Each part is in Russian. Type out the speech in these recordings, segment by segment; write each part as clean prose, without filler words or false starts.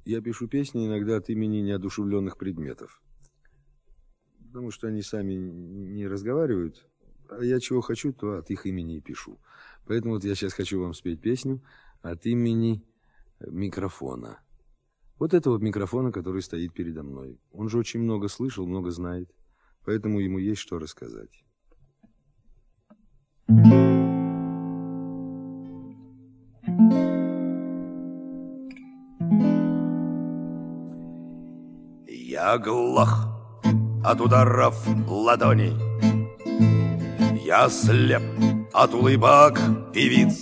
Я пишу песни иногда от имени неодушевленных предметов. Потому что они сами не разговаривают. А я чего хочу, то от их имени и пишу. Поэтому вот я сейчас хочу вам спеть песню от имени микрофона. Вот этого микрофона, который стоит передо мной. Он же очень много слышал, много знает. Поэтому ему есть что рассказать. Я глох от ударов ладоней, я слеп от улыбок певиц.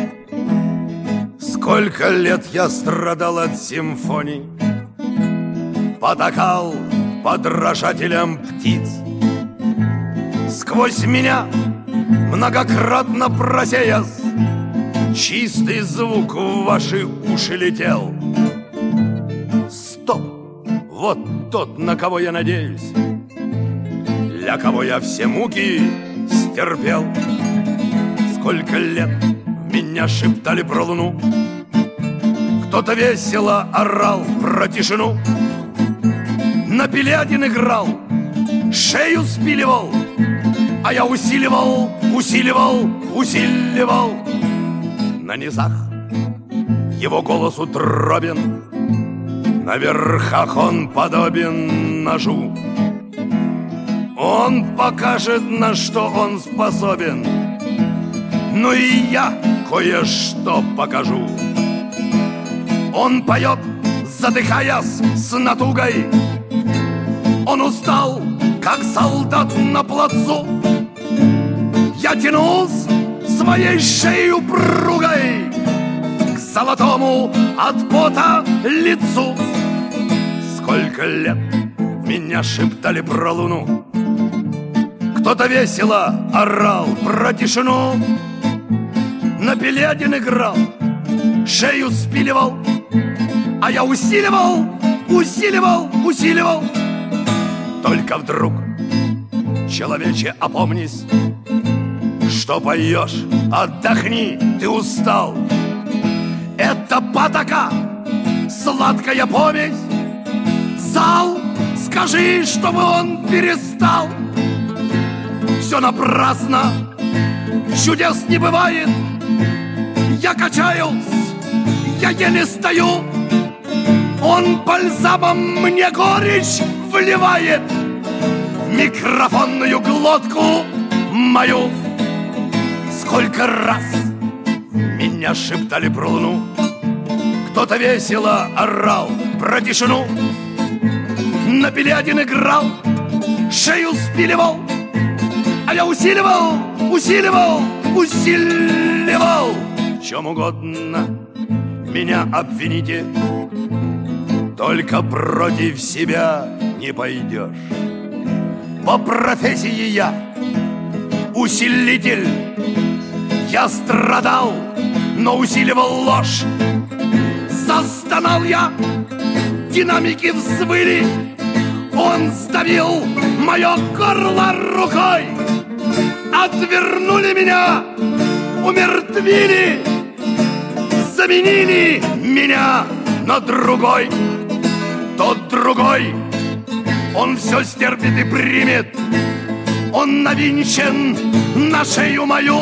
Сколько лет я страдал от симфоний, потакал подражателям птиц. Сквозь меня многократно просеясь, чистый звук в ваши уши летел. Стоп! Вот тот, на кого я надеюсь, для кого я все муки стерпел. Сколько лет меня шептали про луну, кто-то весело орал про тишину. На Пилядин играл, шею спиливал, а я усиливал, усиливал, усиливал. На низах его голос утробен, на верхах он подобен ножу. Он покажет, на что он способен, но и я кое-что покажу. Он поет, задыхаясь с натугой, он устал, как солдат на плацу. Я тянулся своей шеей упругой к золотому от пота лицу. Сколько лет меня шептали про луну, кто-то весело орал про тишину. На Пилядин играл, шею спиливал, а я усиливал, усиливал, усиливал. Только вдруг, человече, опомнись, что поешь, отдохни, ты устал. Это потака, сладкая помесь. Зал, скажи, чтобы он перестал. Все напрасно, чудес не бывает. Я качаюсь, я еле стою. Он бальзамом мне горечь вливает в микрофонную глотку мою. Сколько раз меня шептали про луну, кто-то весело орал про тишину. На Пилядин играл, шею спиливал, а я усиливал, усиливал, усиливал. В чем угодно меня обвините, только против себя не пойдешь. По профессии я усилитель. Я страдал, но усиливал ложь. Застонал я, динамики взвыли. Он сдавил мое горло рукой. Отвернули меня, умертвили, заменили меня на другой. Тот другой, он все стерпит и примет. Он навинчен на шею мою.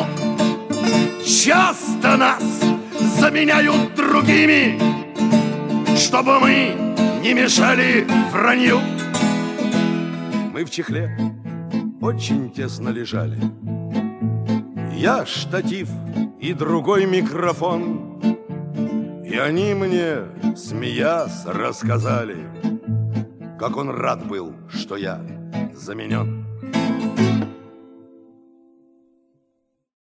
Часто нас заменяют другими, чтобы мы не мешали вранью. Мы в чехле очень тесно лежали. Я штатив и другой микрофон. И они мне, смеясь, рассказали, как он рад был, что я заменен.